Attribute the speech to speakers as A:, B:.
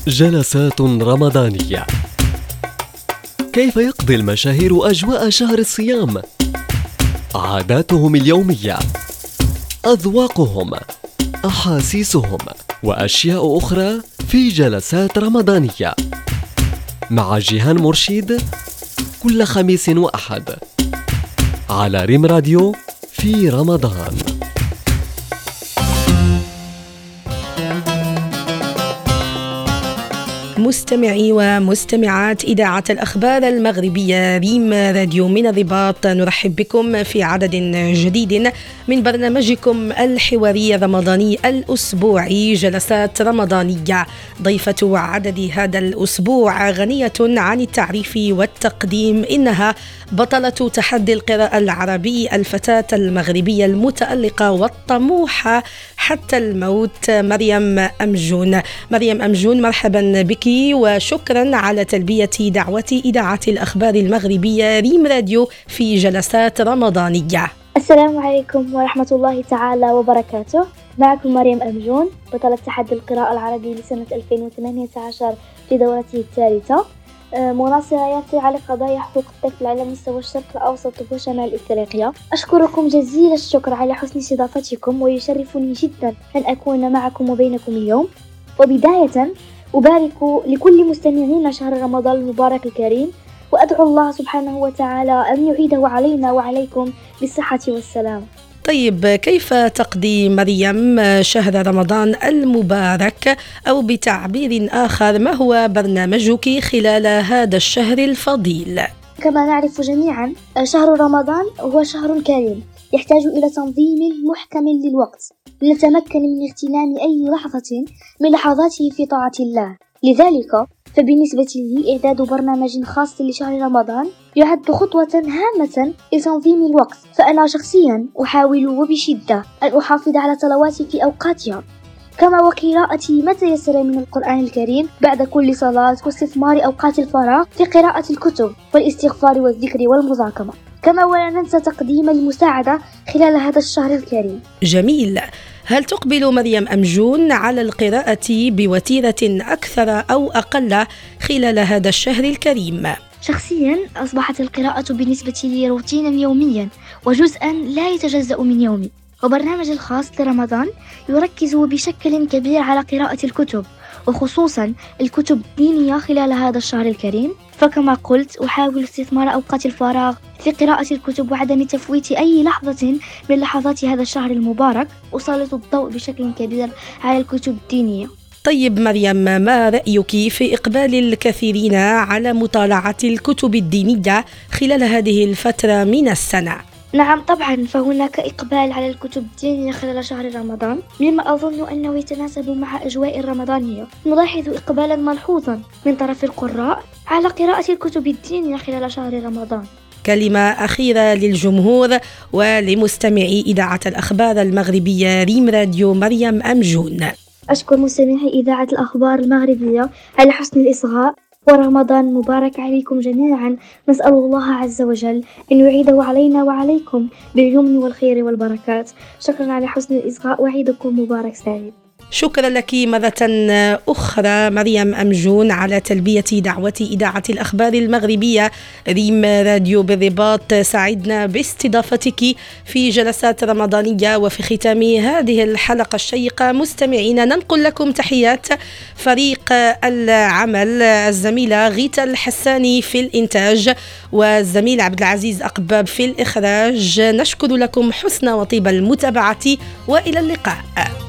A: جلسات رمضانية. كيف يقضي المشاهير أجواء شهر الصيام؟ عاداتهم اليومية، أذواقهم، أحاسيسهم، وأشياء أخرى في جلسات رمضانية مع جيهان مرشيد كل خميس وأحد على ريم راديو في رمضان.
B: مستمعي ومستمعات إذاعة الأخبار المغربية ريم راديو من الرباط، نرحب بكم في عدد جديد من برنامجكم الحواري الرمضاني الأسبوعي جلسات رمضانية. ضيفة عدد هذا الأسبوع غنية عن التعريف والتقديم، إنها بطلة تحدي القراءة العربي، الفتاة المغربية المتألقة والطموحة حتى الموت، مريم أمجون. مريم أمجون، مرحبا بك وشكرا على تلبية دعوة إذاعة الأخبار المغربية ريم راديو في جلسات رمضانية.
C: السلام عليكم ورحمة الله تعالى وبركاته. معكم مريم أمجون، بطلة تحدي القراءة العربي لسنة 2018 في دورته الثالثة، مناصرة على قضايا حقوق الطفل على مستوى الشرق الأوسط وشمال إفريقيا. أشكركم جزيل الشكر على حسن استضافتكم، ويشرفني جدا أن أكون معكم وبينكم اليوم. وبداية أبارك لكل مستمعين شهر رمضان المبارك الكريم، وأدعو الله سبحانه وتعالى أن يعيده علينا وعليكم بالصحة والسلام.
B: طيب، كيف تقضي مريم شهر رمضان المبارك، أو بتعبير آخر ما هو برنامجك خلال هذا الشهر الفضيل؟
C: كما نعرف جميعا، شهر رمضان هو شهر كريم يحتاج إلى تنظيم محكم للوقت لنتمكن من اغتنام أي لحظة من لحظاته في طاعة الله. لذلك فبالنسبة لي إعداد برنامج خاص لشهر رمضان يعد خطوة هامة لتنظيم الوقت، فأنا شخصيا أحاول وبشدة أن أحافظ على صلواتي في أوقاتها، كما وقراءتي ما تيسر من القرآن الكريم بعد كل صلاة، واستثمار أوقات الفراغ في قراءة الكتب والاستغفار والذكر والمذاكرة، كما ولا ننسى تقديم المساعدة خلال هذا الشهر الكريم.
B: جميل. هل تقبل مريم أمجون على القراءة بوتيرة أكثر أو أقل خلال هذا الشهر الكريم؟
C: شخصيا أصبحت القراءة بالنسبة لي روتينا يوميا وجزءا لا يتجزأ من يومي، وبرنامج الخاص لرمضان يركز بشكل كبير على قراءة الكتب، وخصوصا الكتب الدينية خلال هذا الشهر الكريم. فكما قلت أحاول استثمار أوقات الفراغ في قراءة الكتب وعدم تفويت أي لحظة من لحظات هذا الشهر المبارك. أسلط الضوء بشكل كبير على الكتب الدينية.
B: طيب مريم، ما رأيك في إقبال الكثيرين على مطالعة الكتب الدينية خلال هذه الفترة من السنة؟
C: نعم طبعا، فهناك إقبال على الكتب الدينية خلال شهر رمضان، مما أظن أنه يتناسب مع أجواء الرمضانية. نلاحظ إقبالا ملحوظا من طرف القراء على قراءة الكتب الدينية خلال شهر رمضان.
B: كلمة أخيرة للجمهور ولمستمعي إذاعة الأخبار المغربية ريم راديو، مريم أمجون.
C: أشكر مستمعي إذاعة الأخبار المغربية على حسن الإصغاء، ورمضان مبارك عليكم جميعا. نسأل الله عز وجل أن يعيده علينا وعليكم باليمن والخير والبركات. شكرا على حسن الإصغاء، وعيدكم مبارك سعيد.
B: شكرا لك مرة أخرى مريم أمجون على تلبية دعوة إذاعة الأخبار المغربية ريم راديو بالرباط. سعدنا باستضافتك في جلسات رمضانية. وفي ختام هذه الحلقة الشيقة مستمعين ننقل لكم تحيات فريق العمل، الزميلة غيتا الحساني في الإنتاج والزميل عبد العزيز أقباب في الإخراج. نشكر لكم حسن وطيب المتابعة، وإلى اللقاء.